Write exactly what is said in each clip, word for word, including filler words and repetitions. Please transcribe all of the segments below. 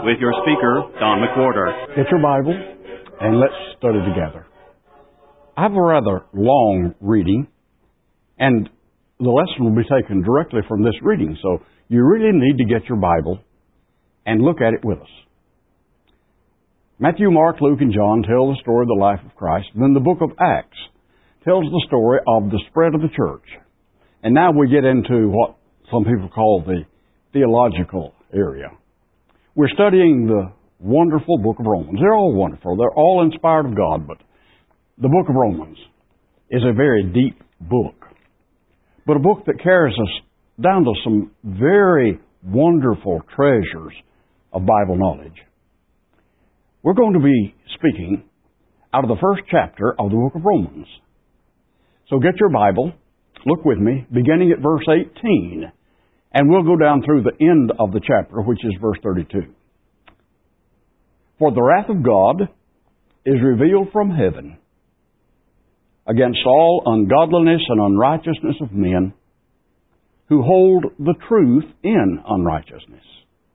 with your speaker, Don McWhorter. Get your Bible and let's study together. I have a rather long reading, and the lesson will be taken directly from this reading, so you really need to get your Bible and look at it with us. Matthew, Mark, Luke, and John tell the story of the life of Christ. And then the book of Acts tells the story of the spread of the church. And now we get into what some people call the theological area. We're studying the wonderful book of Romans. They're all wonderful. They're all inspired of God, but the book of Romans is a very deep book. But a book that carries us down to some very wonderful treasures of Bible knowledge. We're going to be speaking out of the first chapter of the book of Romans. So get your Bible, look with me, beginning at verse eighteen, and we'll go down through the end of the chapter, which is verse thirty-two. For the wrath of God is revealed from heaven against all ungodliness and unrighteousness of men who hold the truth in unrighteousness.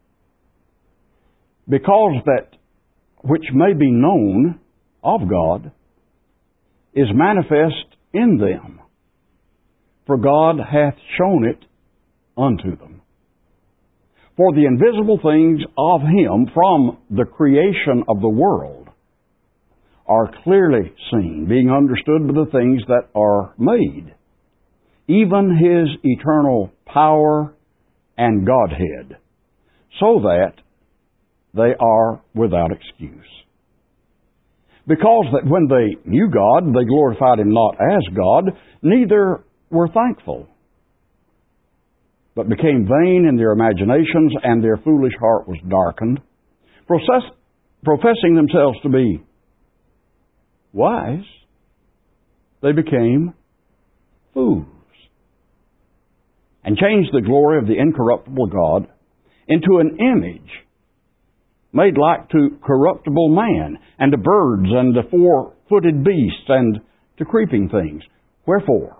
Because that which may be known of God is manifest in them, for God hath shown it unto them. For the invisible things of Him from the creation of the world are clearly seen, being understood by the things that are made, even His eternal power and Godhead, so that they are without excuse. Because that when they knew God, they glorified Him not as God, neither were thankful, but became vain in their imaginations, and their foolish heart was darkened. Profess, professing themselves to be wise, they became fools, and changed the glory of the incorruptible God into an image made like to corruptible man, and to birds, and to four-footed beasts, and to creeping things. Wherefore,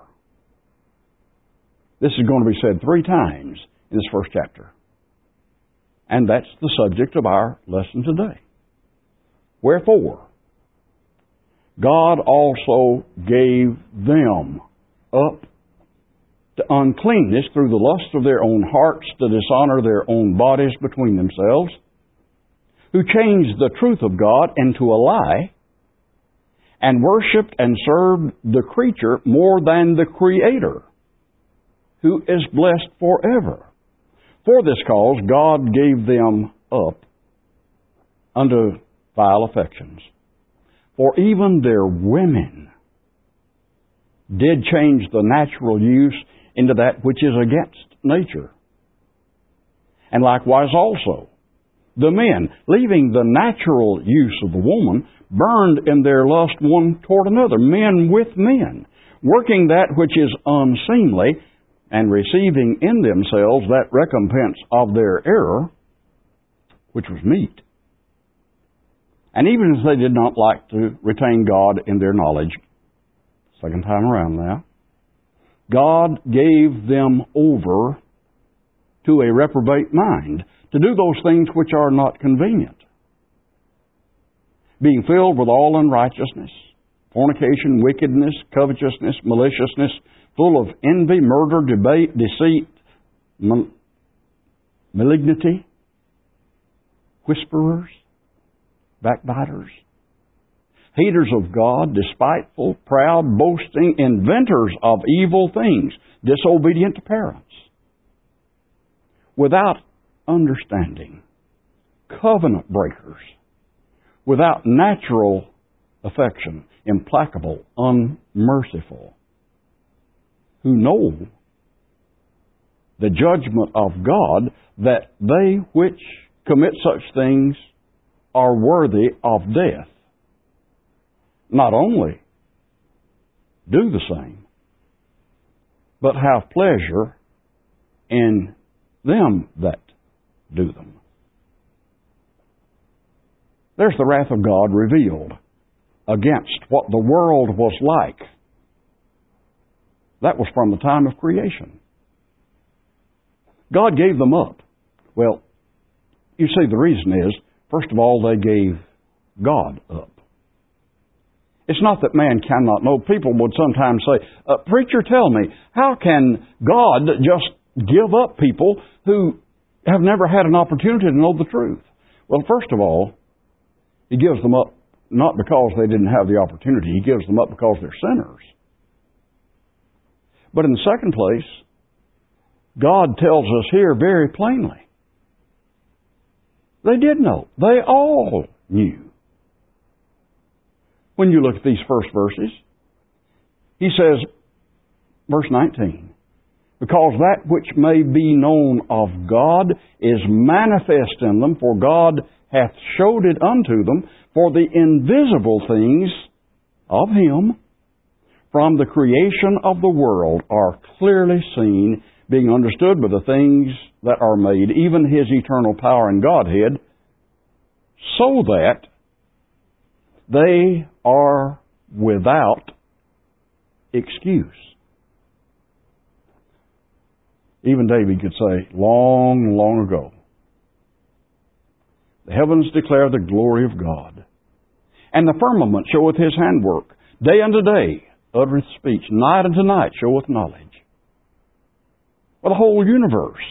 this is going to be said three times in this first chapter. And that's the subject of our lesson today. Wherefore, God also gave them up to uncleanness through the lust of their own hearts, to dishonor their own bodies between themselves, who changed the truth of God into a lie, and worshipped and served the creature more than the Creator, who is blessed forever. For this cause God gave them up unto vile affections. For even their women did change the natural use into that which is against nature. And likewise also, the men, leaving the natural use of the woman, burned in their lust one toward another, men with men, working that which is unseemly, and receiving in themselves that recompense of their error, which was meat. And even as they did not like to retain God in their knowledge, second time around now, God gave them over to a reprobate mind, to do those things which are not convenient, being filled with all unrighteousness, fornication, wickedness, covetousness, maliciousness, full of envy, murder, debate, deceit, mal- malignity, whisperers, backbiters, haters of God, despiteful, proud, boasting, inventors of evil things, disobedient to parents, without understanding, covenant breakers, without natural affection, implacable, unmerciful, who know the judgment of God, that they which commit such things are worthy of death. Not only do the same, but have pleasure in them that do them. There's the wrath of God revealed against what the world was like. That was from the time of creation. God gave them up. Well, You see, the reason is, first of all, they gave God up. It's not that man cannot know. People would sometimes say, uh, preacher, tell me, how can God just give up people who have never had an opportunity to know the truth? Well, first of all, He gives them up not because they didn't have the opportunity. He gives them up because they're sinners. But in the second place, God tells us here very plainly, they did know. They all knew. When you look at these first verses, He says, verse nineteen, because that which may be known of God is manifest in them, for God hath showed it unto them, for the invisible things of Him from the creation of the world are clearly seen, being understood by the things that are made, even His eternal power and Godhead, so that they are without excuse. Even David could say, long, long ago, the heavens declare the glory of God, and the firmament showeth His handwork. Day unto day uttereth speech, night unto night showeth knowledge. Well, the whole universe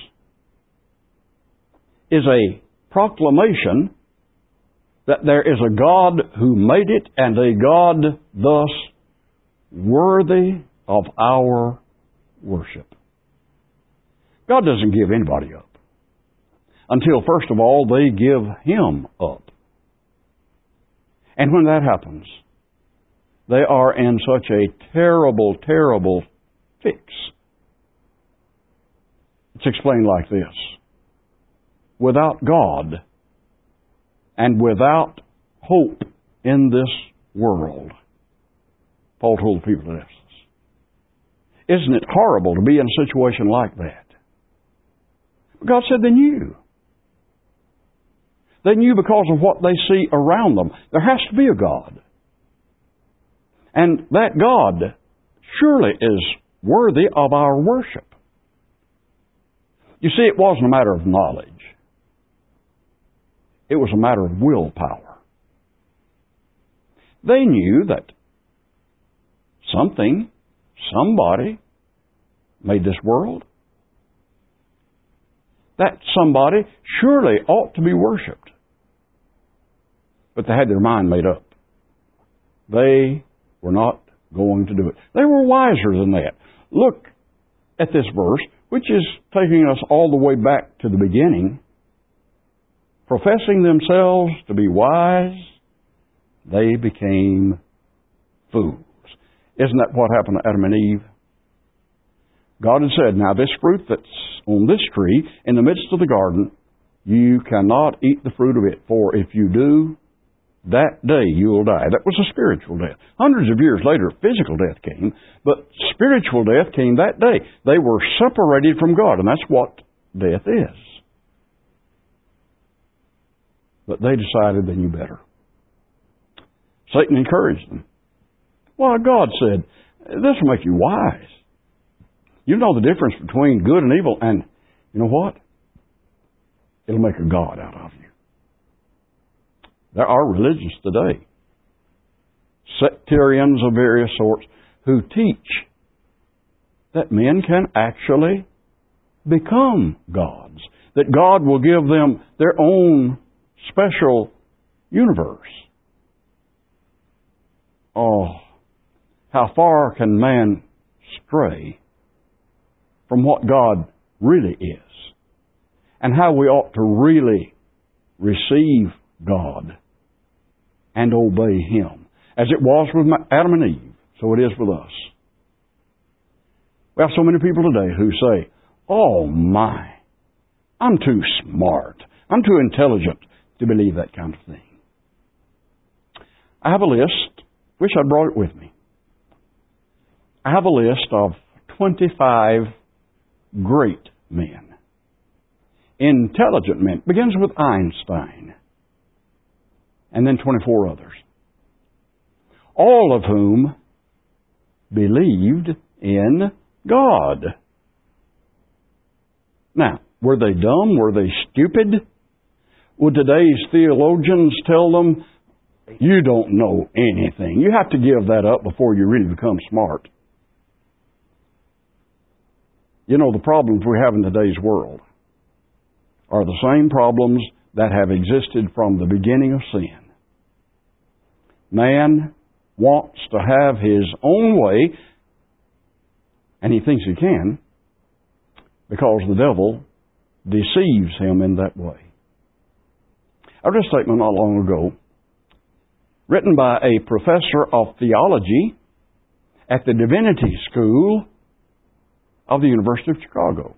is a proclamation that there is a God who made it, and a God thus worthy of our worship. God doesn't give anybody up until, first of all, they give Him up. And when that happens, they are in such a terrible, terrible fix. It's explained like this. Without God and without hope in this world, Paul told the people of Ephesus, isn't it horrible to be in a situation like that? God said they knew. They knew because of what they see around them. There has to be a God. And that God surely is worthy of our worship. You see, it wasn't a matter of knowledge. It was a matter of willpower. They knew that something, somebody made this world. That somebody surely ought to be worshipped. But they had their mind made up. They were not going to do it. They were wiser than that. Look at this verse, which is taking us all the way back to the beginning. Professing themselves to be wise, they became fools. Isn't that what happened to Adam and Eve? God had said, now this fruit that's on this tree in the midst of the garden, you cannot eat the fruit of it, for if you do, that day you will die. That was a spiritual death. Hundreds of years later, physical death came, but spiritual death came that day. They were separated from God, and that's what death is. But they decided they knew better. Satan encouraged them. Well, God said, this will make you wise. You know the difference between good and evil, and you know what? It'll make a God out of you. There are religions today, sectarians of various sorts, who teach that men can actually become gods, that God will give them their own special universe. Oh, how far can man stray from what God really is, and how we ought to really receive God and obey Him. As it was with Adam and Eve, so it is with us. We have so many people today who say, oh my, I'm too smart, I'm too intelligent to believe that kind of thing. I have a list, wish I'd brought it with me. I have a list of twenty-five great men. Intelligent men. Begins with Einstein. And then twenty-four others. All of whom believed in God. Now, were they dumb? Were they stupid? Would today's theologians tell them, you don't know anything? You have to give that up before you really become smart. You know, the problems we have in today's world are the same problems that have existed from the beginning of sin. Man wants to have his own way, and he thinks he can, because the devil deceives him in that way. I read a statement not long ago, written by a professor of theology at the Divinity School of the University of Chicago.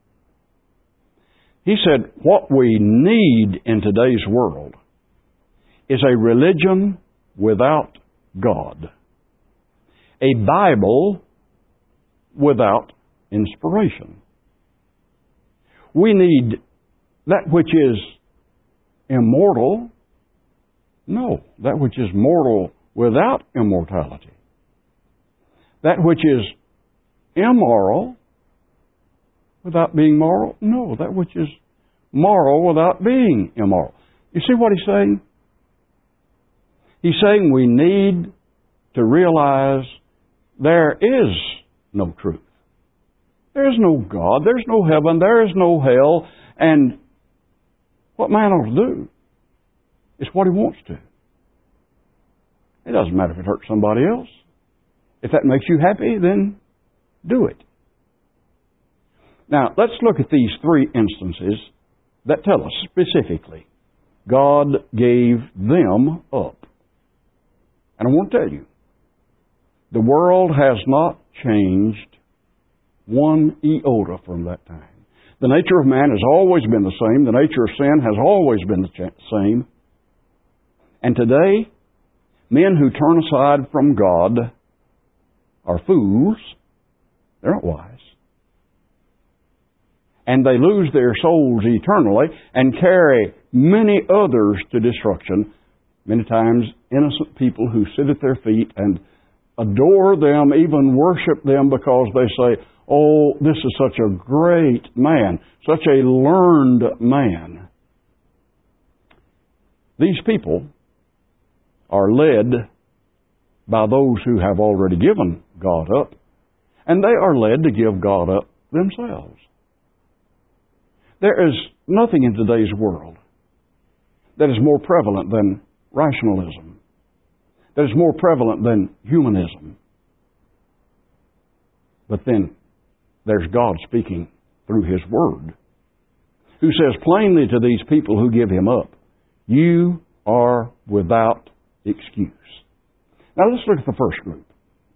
He said, what we need in today's world is a religion without God. A Bible without inspiration. We need that which is immortal. No, that which is mortal without immortality. That which is immoral without being moral. No, that which is moral without being immoral. You see what he's saying? He's saying we need to realize there is no truth. There is no God. There's no heaven. There is no hell. And what man ought to do is what he wants to. It doesn't matter if it hurts somebody else. If that makes you happy, then do it. Now, let's look at these three instances that tell us specifically God gave them up. And I want to tell you, the world has not changed one iota from that time. The nature of man has always been the same. The nature of sin has always been the same. And today, men who turn aside from God are fools. They're not wise. And they lose their souls eternally and carry many others to destruction. Many times, innocent people who sit at their feet and adore them, even worship them because they say, oh, this is such a great man, such a learned man. These people are led by those who have already given God up, and they are led to give God up themselves. There is nothing in today's world that is more prevalent than rationalism, that is more prevalent than humanism. But then there's God speaking through His Word, who says plainly to these people who give Him up, you are without excuse. Now let's look at the first group.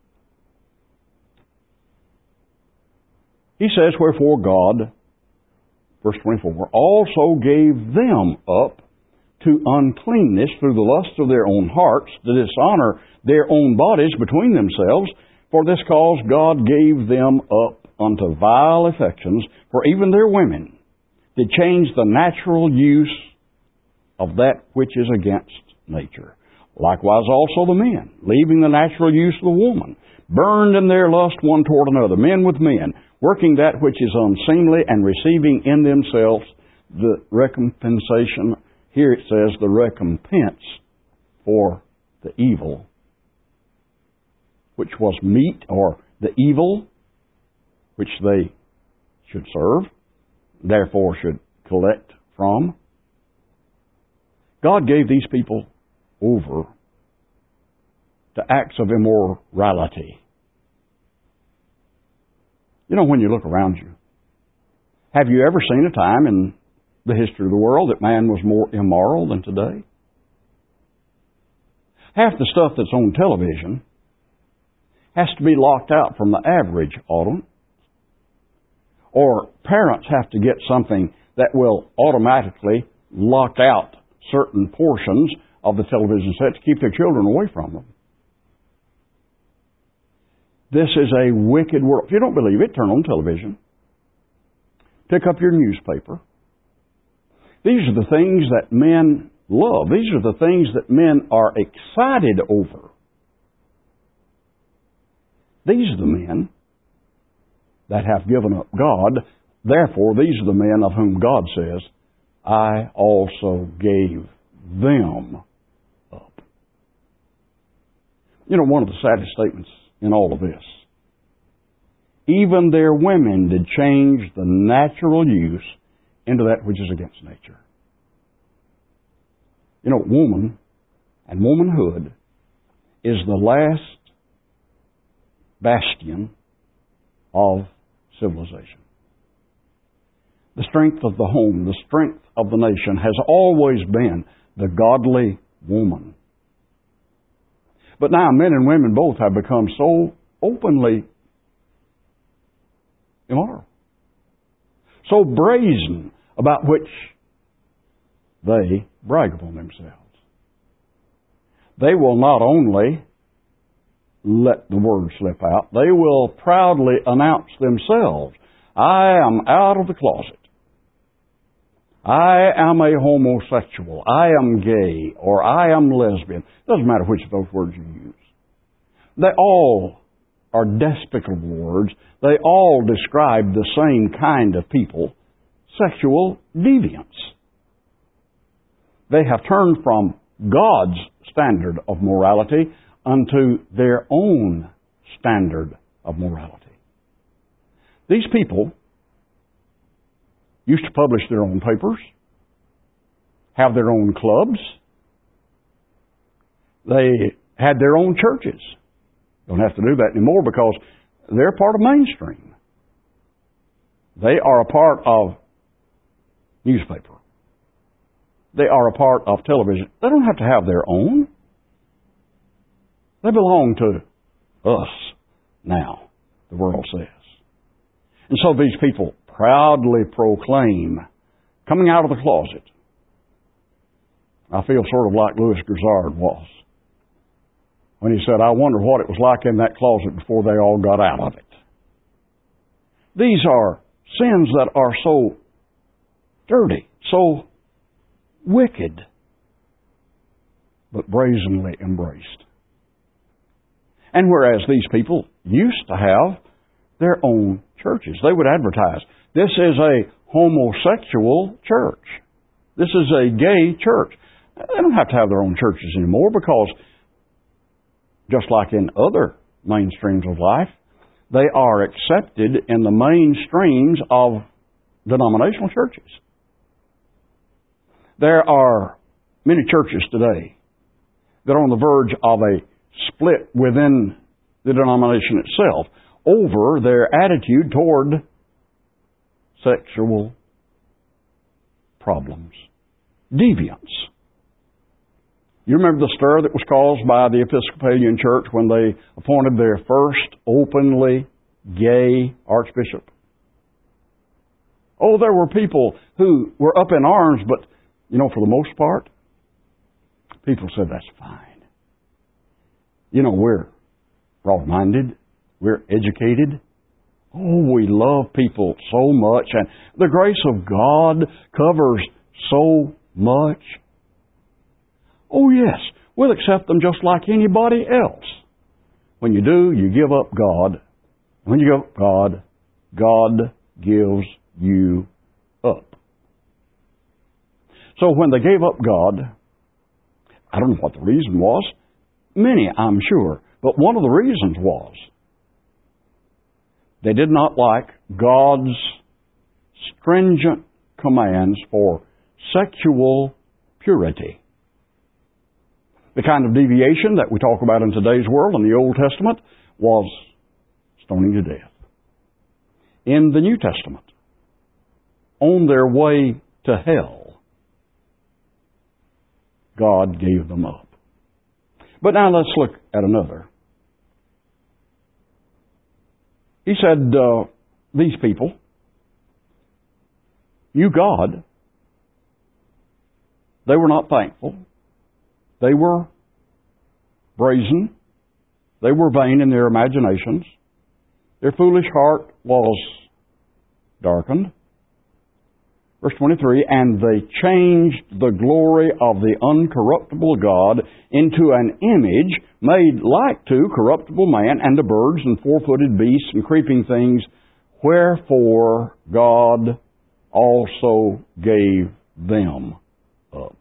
He says, wherefore God, verse twenty-four, also gave them up to uncleanness through the lust of their own hearts, to dishonor their own bodies between themselves. For this cause God gave them up unto vile affections, for even their women did change the natural use of that which is against nature. Likewise also the men, leaving the natural use of the woman, burned in their lust one toward another, men with men, working that which is unseemly, and receiving in themselves the recompensation. Here it says the recompense for the evil, which was meat, or the evil which they should serve, therefore should collect from. God gave these people over to acts of immorality. You know, when you look around you, have you ever seen a time in the history of the world that man was more immoral than today? Half the stuff that's on television has to be locked out from the average audience. Or parents have to get something that will automatically lock out certain portions of the television set to keep their children away from them. This is a wicked world. If you don't believe it, turn on television. Pick up your newspaper. These are the things that men love. These are the things that men are excited over. These are the men that have given up God. Therefore, these are the men of whom God says, I also gave them up. You know, one of the saddest statements in all of this, even their women did change the natural use into that which is against nature. You know, woman and womanhood is the last bastion of civilization. The strength of the home, the strength of the nation has always been the godly woman. But now men and women both have become so openly immoral, so brazen about which they brag upon themselves. They will not only let the word slip out, they will proudly announce themselves, I am out of the closet. I am a homosexual. I am gay, or I am lesbian. Doesn't matter which of those words you use. They all are despicable words. They all describe the same kind of people, sexual deviants. They have turned from God's standard of morality unto their own standard of morality. These people used to publish their own papers, have their own clubs. They had their own churches. Don't have to do that anymore because they're part of mainstream. They are a part of newspaper. They are a part of television. They don't have to have their own. They belong to us now, the world says. And so these people proudly proclaim, coming out of the closet. I feel sort of like Louis Grizzard was when he said, I wonder what it was like in that closet before they all got out of it. These are sins that are so dirty, so wicked, but brazenly embraced. And whereas these people used to have their own churches, they would advertise, this is a homosexual church. This is a gay church. They don't have to have their own churches anymore because, just like in other mainstreams of life, they are accepted in the mainstreams of denominational churches. There are many churches today that are on the verge of a split within the denomination itself over their attitude toward sexual problems, deviance. You remember the stir that was caused by the Episcopalian Church when they appointed their first openly gay archbishop? Oh, there were people who were up in arms, but, you know, for the most part, people said, that's fine. You know, we're broad-minded. We're educated. Oh, we love people so much. And the grace of God covers so much. Oh, yes, we'll accept them just like anybody else. When you do, you give up God. When you give up God, God gives you up. So when they gave up God, I don't know what the reason was. Many, I'm sure. But one of the reasons was they did not like God's stringent commands for sexual purity. The kind of deviation that we talk about in today's world in the Old Testament was stoning to death. In the New Testament, on their way to hell, God gave them up. But now let's look at another. He said, uh, these people, you God, they were not thankful. They were brazen. They were vain in their imaginations. Their foolish heart was darkened. Verse twenty-three, and they changed the glory of the uncorruptible God into an image made like to corruptible man and to birds and four-footed beasts and creeping things, wherefore God also gave them up.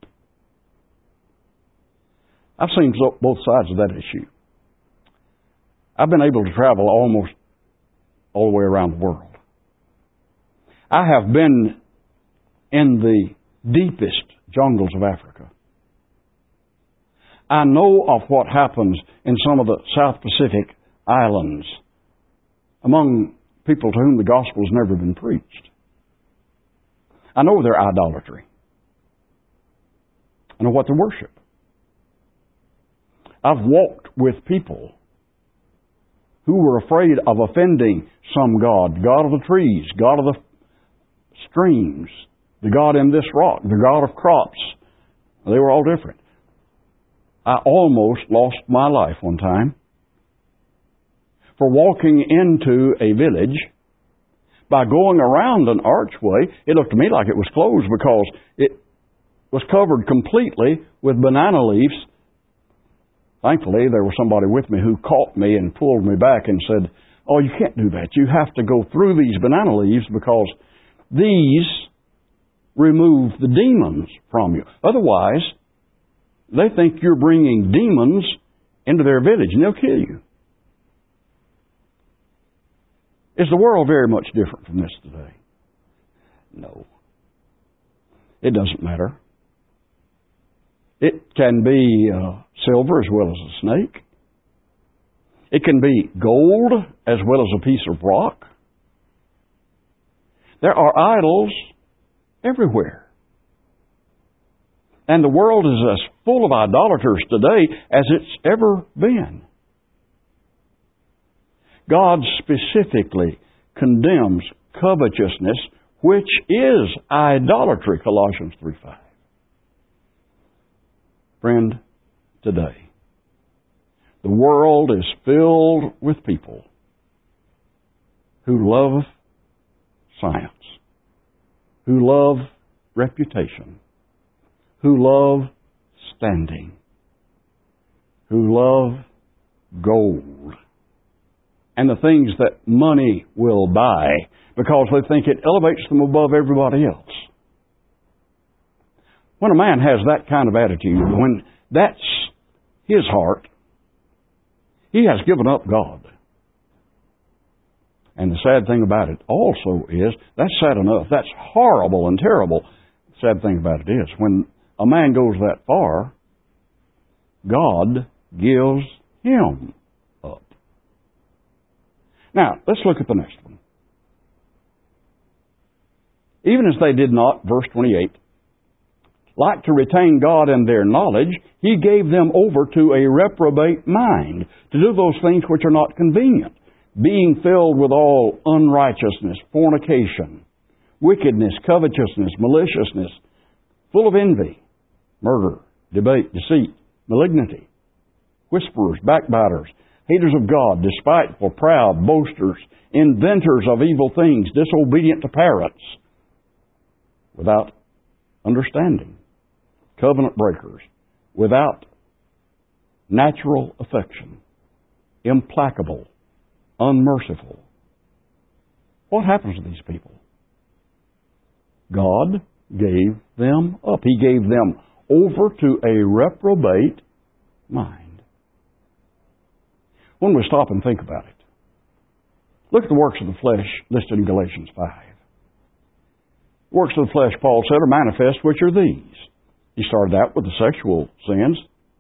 I've seen both sides of that issue. I've been able to travel almost all the way around the world. I have been in the deepest jungles of Africa. I know of what happens in some of the South Pacific islands among people to whom the gospel has never been preached. I know their idolatry. I know what they worship. I've walked with people who were afraid of offending some god, God of the trees, God of the streams, the God in this rock, the God of crops. They were all different. I almost lost my life one time for walking into a village. By going around an archway, it looked to me like it was closed because it was covered completely with banana leaves. Thankfully, there was somebody with me who caught me and pulled me back and said, "Oh, you can't do that. You have to go through these banana leaves because these remove the demons from you. Otherwise, they think you're bringing demons into their village and they'll kill you." Is the world very much different from this today? No. It doesn't matter. It can be uh, silver as well as a snake. It can be gold as well as a piece of rock. There are idols everywhere. And the world is as full of idolaters today as it's ever been. God specifically condemns covetousness, which is idolatry, Colossians three five. Friend, today, the world is filled with people who love science, who love reputation, who love standing, who love gold, and the things that money will buy because they think it elevates them above everybody else. When a man has that kind of attitude, when that's his heart, he has given up God. And the sad thing about it also is, that's sad enough, that's horrible and terrible. The sad thing about it is, when a man goes that far, God gives him up. Now, let's look at the next one. Even as they did not, verse twenty-eight, like to retain God in their knowledge, He gave them over to a reprobate mind, to do those things which are not convenient, being filled with all unrighteousness, fornication, wickedness, covetousness, maliciousness, full of envy, murder, debate, deceit, malignity, whisperers, backbiters, haters of God, despiteful, proud, boasters, inventors of evil things, disobedient to parents, without understanding, covenant breakers, without natural affection, implacable, unmerciful. What happens to these people? God gave them up. He gave them over to a reprobate mind. When we stop and think about it, look at the works of the flesh listed in Galatians five. Works of the flesh, Paul said, are manifest, which are these. He started out with the sexual sins.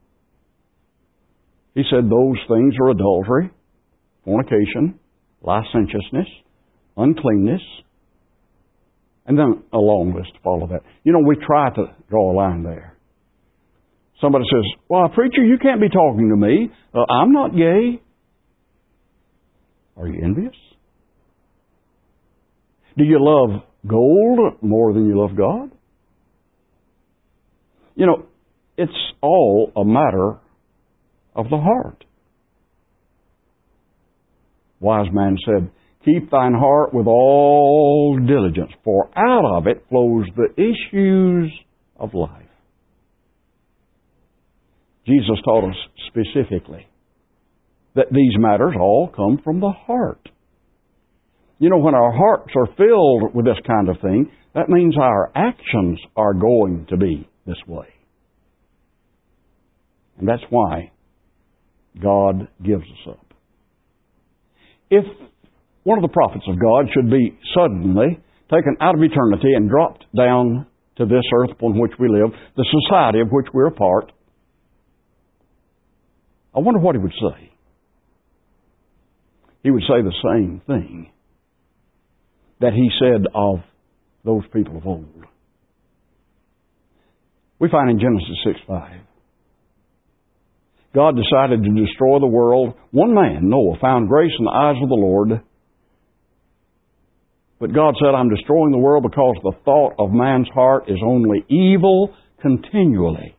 He said those things are adultery, fornication, licentiousness, uncleanness, and then a long list to follow that. You know, we try to draw a line there. Somebody says, "Well, preacher, you can't be talking to me. Uh, I'm not gay." Are you envious? Do you love gold more than you love God? You know, it's all a matter of the heart. Wise man said, "Keep thine heart with all diligence, for out of it flows the issues of life." Jesus taught us specifically that these matters all come from the heart. You know, when our hearts are filled with this kind of thing, That means our actions are going to be this way. And that's why God gives us up. If one of the prophets of God should be suddenly taken out of eternity and dropped down to this earth upon which we live, the society of which we're a part, I wonder what he would say. He would say the same thing that he said of those people of old. We find in Genesis six five, God decided to destroy the world. One man, Noah, found grace in the eyes of the Lord. But God said, I'm destroying the world because the thought of man's heart is only evil continually.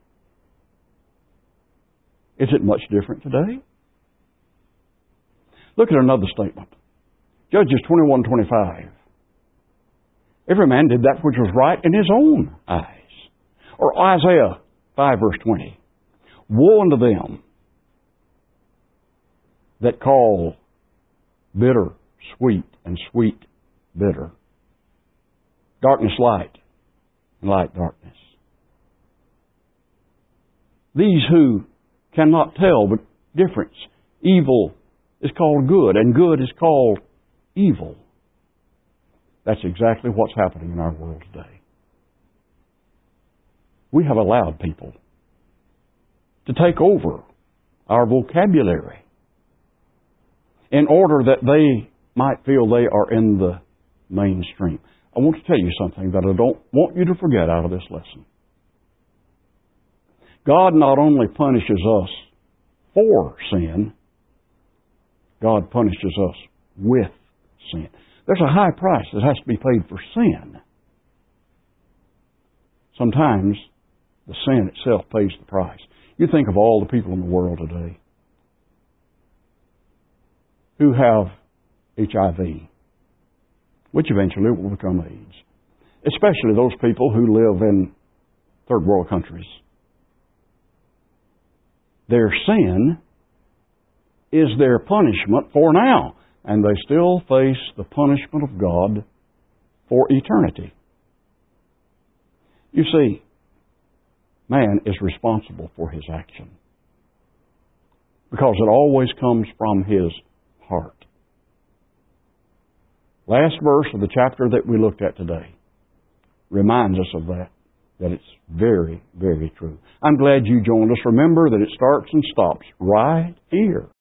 Is it much different today? Look at another statement. Judges twenty-one twenty-five. Every man did that which was right in his own eyes. Or Isaiah five verse twenty. Woe unto them that call bitter sweet and sweet bitter. Darkness light and light darkness. These who cannot tell the difference. Evil is called good and good is called evil. That's exactly what's happening in our world today. We have allowed people to take over our vocabulary in order that they might feel they are in the mainstream. I want to tell you something that I don't want you to forget out of this lesson. God not only punishes us for sin, God punishes us with sin. There's a high price that has to be paid for sin. Sometimes the sin itself pays the price. You think of all the people in the world today who have H I V, which eventually will become AIDS, especially those people who live in third world countries. Their sin is their punishment for now, and they still face the punishment of God for eternity. You see, man is responsible for his action because it always comes from his heart. Last verse of the chapter that we looked at today reminds us of that, that it's very, very true. I'm glad you joined us. Remember that it starts and stops right here